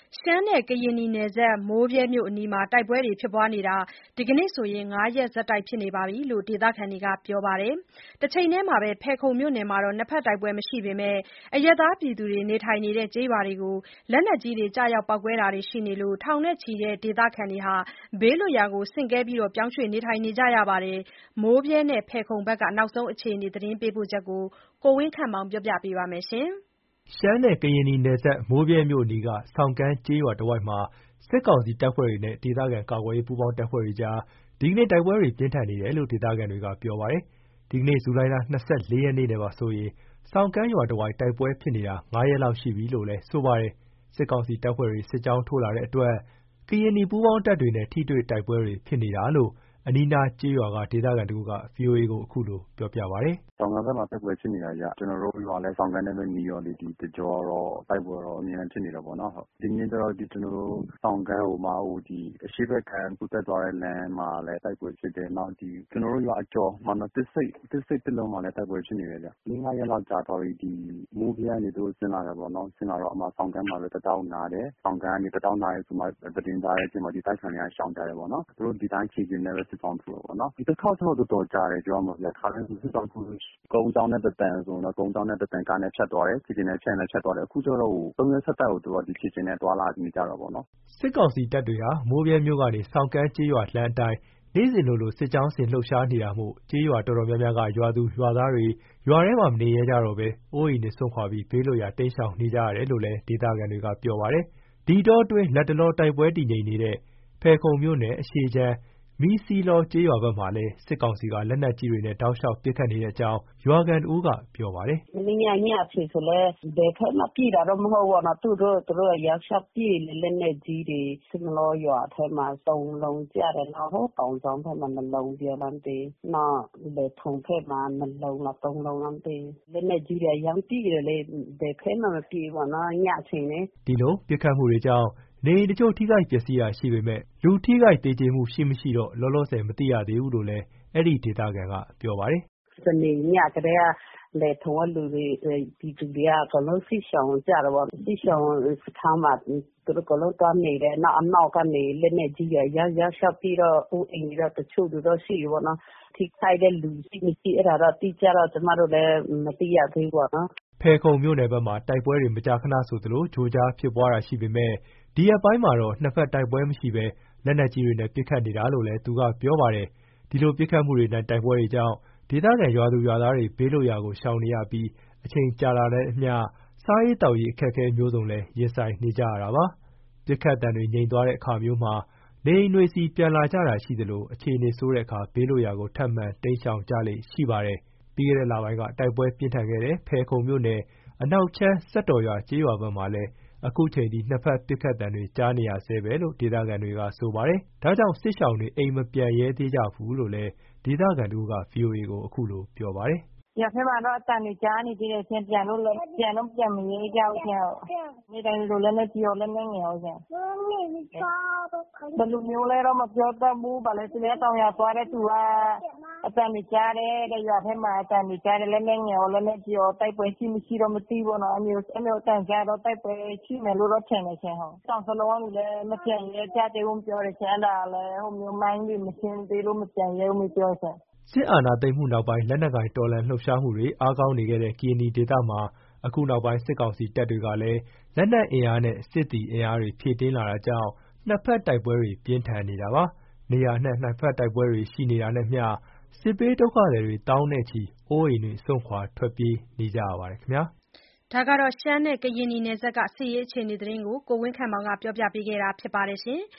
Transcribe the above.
ရှမ်းနဲ့ကရင်နီနယ်စပ် မိုးဗြဲမြို့အနီးမှာ တိုက်ပွဲတွေဖြစ်နေတာ ဒီကနေ့ဆို ၅ ရက်ဆက်တိုက်ဖြစ်နေပြီလို့ ဒေသခံတွေကပြောပါတယ်။ တချိန်တည်းမှာပဲ ဖယ်ခုံမြို့နယ်မှာတော့ နှစ်ဘက်တိုက်ပွဲမရှိပေမယ့် အရပ်သားပြည်သူတွေနေထိုင်တဲ့ ကျေးရွာတွေကို လက်နက်ကြီးတွေကျရောက်ပေါက်ကွဲတာတွေရှိနေလို့ ထောင်နဲ့ချီတဲ့ဒေသခံတွေ ဘေးလွတ်ရာကို ဆင့်ကဲပြောင်းရွှေ့နေထိုင်နေကြရပါတယ်။ မိုးဗြဲနဲ့ဖယ်ခုံဘက်က နောက်ဆုံးအခြေအနေ သတင်းပေးပို့ချက်ကို ကိုဝင်းခန့်မောင်က ပြောပြပါမယ်။ရှမ်းနဲ့ကရင်နီနယ်စပ် မိုးဗြဲမြို့အနီးက ဆောင်ကန်းကျေးရွာတဝိုက်မှာ စစ်ကောင်စီတပ်ဖွဲ့တွေနဲ့ ဒေသခံကာကွယ်ရေးပူးပေါင်းတပ်ဖွဲ့တွေကြား ဒီကနေ့ တိုက်ပွဲတွေပြင်းထန်နေတယ်လို့ ဒေသခံတွေကပြောပါတယ်။ ဒီကနေ့ ဇူလိုင် ၂၄ ရက်နေ့နဲ့ပါဆိုရင် ဆောင်ကန်းရွာတဝိုက်တိုက်ပွဲဖြစ်နေတာ ၅ ရက်လောက်ရှိပြီလို့လည်း ဆိုပါတယ်။ စစ်ကောင်စီတပ်ဖွဲ့တွေ စစ်ကြောင်းထိုးလာတဲ့အတွက် ကရင်နီပူးပေါင်းတပ်တွေနဲ့ ထိတွေ့တိုက်ပွဲတွေဖြစ်နေတာလို့ အနီးနားကျေးရွာက ဒေသခံတဦးက VOA ကို အခုလိုပြောပါတယ်။ “ဆောင်ကန်းဘက်မှာ တိုက်ပွဲဖြစ်နေတာဗျ။ ကျွန်တော်တို့ရွာလည်း ဆောင်ကန်းနဲ့ပဲနီးတော့လေ ဒီတကြောတော့ တိုက်ပွဲတော့အမြဲတမ်းဖြစ်နေတာပေါ့နော်။ ဒီနေ့ကျတော့ ကျွန်တော်တို့ဆောင်ကန်းဟိုမှာ အရှေ့ဘက်ကမ်းကူးတက်သွားတဲ့လမ်းမှာလည်း တိုက်ပွဲဖြစ်တယ်။ နောက်ကျွန်တော်တို့ရွာအကျော်မှာနော် တစ်ဆိပ်တစ်လုံးမှာလည်း တိုက်ပွဲဖြစ်နေတယ်ဗျ။ ၄-၅ ရက်လောက်ကြာသွားပြီ။ ဒီမိုးဗြဲကနေသူတို့ဆင်းလာတယ်ပေါ့နော်။ ဆင်းလာတော့ ဆောင်ကန်းမှာပဲ တံတောက်နားတယ်။ ဆောင်ကန်းကနေတံတောက်နားတယ်ဆိုမှ သတင်းကြားတဲ့အချိန်မှာ ဒီတိုက်ဆိုင်တွေကရှောင်ကြတယ်ပေါ့နော်။ သူတို့ဒီတိုင်းခြေလျင်နဲ့ပဲ စစ်ကြောင်းထိုးတယ်ပေါ့နော်။ ဒီတစ်ခေါက်တော့တော်တော်ကြာတယ်ပြောရမှာဗျ။ ခါတိုင်းစစ်ကြောင်းထိုးလို့ရှိရင် ကုန်းကြောင်းနဲ့တတန်ဆိုရင်တော့ ကုန်းကြောင်းနဲ့တတန်ကားနဲ့ဖြတ်သွားတယ်။ ခြေလျင်နဲ့ဖြတ်ရင်လည်းဖြတ်သွားတယ်။ အခုကျတော့ ၃ ရက်ဆက်တိုက်ကိုသူတို့က ဒီခြေလျင်နဲ့သွားလာနေကြတာပေါ့နော်။ ” စစ်ကောင်စီတပ်တွေဟာ မိုးဗြဲမြို့ကနေ ဆောင်ကန်းကျေးရွာလမ်းအတိုင်း နေ့စဉ်လိုလို စစ်ကြောင်းဆင်လှုပ်ရှားနေတာမို့ ကျေးရွာတော်တော်များများက ရွာသူရွာသားတွေ ရွာထဲမှာ မနေရဲကြတော့ဘဲ အိုးအိမ်စွန့်ခွာပြီး ဘေးလွတ်ရာတိမ်းရှောင်နေကြရတယ်လို့လည်း ဒေသခံတွေကပြောပါတယ်။ ဒီအတောအတွင်း လတ်တလောတိုက်ပွဲတည်ငြိမ်နေတဲ့ ဖယ်ခုံမြို့နယ် အရှေ့ခြမ်း မီးစည်းလောကျေးရွာဘက်မှာလည်း စစ်ကောင်စီက လက်နက်ကြီးတွေနဲ့ တောက်လျှောက်ပစ်ခတ်နေကြောင်း ရွာခံတဦးကပြောပါတယ်။ “မနေ့ညအချိန်ဆိုလည်း ဘယ်ဘက်မှပစ်တာတော့မဟုတ်ဘူးပေါ့နော်။ သူတို့ကတောက်လျှောက်ပစ်နေလက်နက်ကြီးတွေ စင်းမလောရွာထဲမှာ ၃ လုံးကျတယ်။ နောက် တောင်စောင်းဘက်မှာ 2 လုံးပြောလားမသိဘူး။ နောက်လယ်ထုံဘက်မှာ 2 လုံးလား 3 လုံးလားမသိဘူး။ လက်နက်ကြီးတွေအရမ်းပစ်တယ်လေ။ ဘယ်ဘက်မှမပစ်ဘူးပေါ့နော်။ ညအချိန်လေ။ ” ဒီလိုပစ်ခတ်မှုတွေကြောင့် နေအိမ်တချို့ထိခိုက်ပျက်စီးတာရှိပေမယ့် လူထိခိုက်သေကြေမှုရှိမရှိတော့ လောလောဆယ်မသိရသေးဘူးလို့လည်း အဲဒီဒေသခံကပြောပါတယ်။ “စနေညကတည်းက လယ်ထုံကလူတွေ ပြည်သူတွေက အကုန်လုံးစစ်ရှောင်ကြတာပေါ့။ စစ်ရှောင်စခန်းမှာ သူတို့အကုန်လုံးသွားနေတယ်။ နောက်အနောက်ကနေလက်နက်ကြီးတွေ ရမ်းလျှောက်ပစ်တော့ အိုးအိမ်တွေတော့တချို့တွေတော့ရှိတယ်ပေါ့နော်။ ထိခိုက်တဲ့လူရှိမရှိအဲ့ဒါတော့အတိအကျတော့ ကျမတို့လည်းမသိရသေးဘူးပေါ့နော်။ ” ဖယ်ခုံမြို့နယ်ဘက်မှာ တိုက်ပွဲတွေမကြာခဏဆိုသလို ကြိုကြားဖြစ်ပွားတာရှိပေမယ့် ဒီရက်ပိုင်းမှာတော့ နှစ်ဘက်တိုက်ပွဲမရှိဘဲ လက်နက်ကြီးတွေနဲ့ပစ်ခတ်နေတာလို့လည်း သူကပြောပါတယ်။ ဒီလိုပစ်ခတ်မှုတွေနဲ့ တိုက်ပွဲတွေကြောင့် ဒေသခံရွာသူရွာသားတွေ ဘေးလွတ်ရာကိုရှောင်နေရပြီး အချိန်ကြာလာတာနဲ့အမျှ စားရေးသောက်ရေးအခက်အခဲမျိုးစုံလည်း ရင်ဆိုင်နေကြရတာပါ။ ပစ်ခတ်သံတွေငြိမ်သွားတဲ့အခါမျိုးမှာ နေအိမ်တွေဆီပြန်လာကြတာရှိသလို အခြေအနေဆိုးတဲ့အခါ ဘေးလွတ်ရာကို ထပ်မံတိမ်းရှောင်ကြလေ့ရှိပါတယ်။ ပြီးခဲ့တဲ့လပိုင်းက တိုက်ပွဲပြင်းထန်ခဲ့တဲ့ ဖယ်ခုံမြို့နယ် အနောက်ခြမ်းစက်တော်ရွာကျေးရွာဘက်မှာလည်း အခုချိန်ထိ နှစ်ဘက်ပစ်ခတ်သံတွေ ကြားနေရဆဲပဲလို့ ဒေသခံတွေကဆိုပါတယ်။ ဒါကြောင့် စစ်ရှောင်တွေ အိမ်မပြန်ရဲသေးကြဘူးလို့လည်း ဒေသခံတဦးက VOA ကို အခုလိုပြောပါတယ်။ “ရွာထဲမှာတော့အသံတွေကြားနေသေးတယ်ရှင့်။ ပြန်တော့ပြန်မရဲကြဘူးရှင့်။ နေ့တိုင်းလိုလို လက်နက်ကြီးရော လက်နက်ငယ်ရောရှင့်။ ဘယ်လိုမျိုးလဲတော့မပြောတတ်ဘူး။ ဘာလဲဆိုလည်း တောင်ယာသွားတဲ့သူကအသံတွေကြားတယ်တဲ့။ ရွာထဲမှာအသံတွေကြားတယ်။ လက်နက်ငယ်ရော လက်နက်ကြီးရော တိုက်ပွဲရှိမရှိတော့မသိဘူးပေါ့နော်။ အဲ့မျိုးအသံကြားတော့ တိုက်ပွဲရှိမယ်လို့တော့ထင်တယ်ရှင့်။ ၂ လုံးကလူလည်း မပြန်ရဲကြသေးဘူးပြောတယ်ရှင့်။ အဲ့ဒါလည်း မိုင်းတွေမရှင်းသေးလို့မပြန်ရဲဘူးပြောတယ်ရှင့်။ ” စစ်အာဏာသိမ်းမှုနောက်ပိုင်း လက်နက်ကိုင်တော်လှန်လှုပ်ရှားမှုတွေ အားကောင်းနေခဲ့တဲ့ ကရင်နီဒေသမှာ အခုနောက်ပိုင်း စစ်ကောင်စီတပ်တွေကလည်း လက်နက်အင်အားနဲ့ စစ်သည်အင်အားတွေ ဖြည့်တင်းလာတာကြောင့် နှစ်ဘက်တိုက်ပွဲတွေ ပြင်းထန်နေတာပါ။ နေရာအနှံ့ နှစ်ဘက်တိုက်ပွဲတွေရှိနေတာနဲ့အမျှ စစ်ဘေးဒုက္ခသည်တွေ သောင်းနဲ့ချီ အိုးအိမ်တွေစွန့်ခွာ ထွက်ပြေးနေကြရပါတယ်ခင်ဗျာ။ရှမ်းနဲ့ကရင်နီနယ်စပ်က စစ်ရေးအခြေအနေကို ကိုဝင်းခန့်မောင်က ပြောပြပေးခဲ့တာဖြစ်ပါတယ်။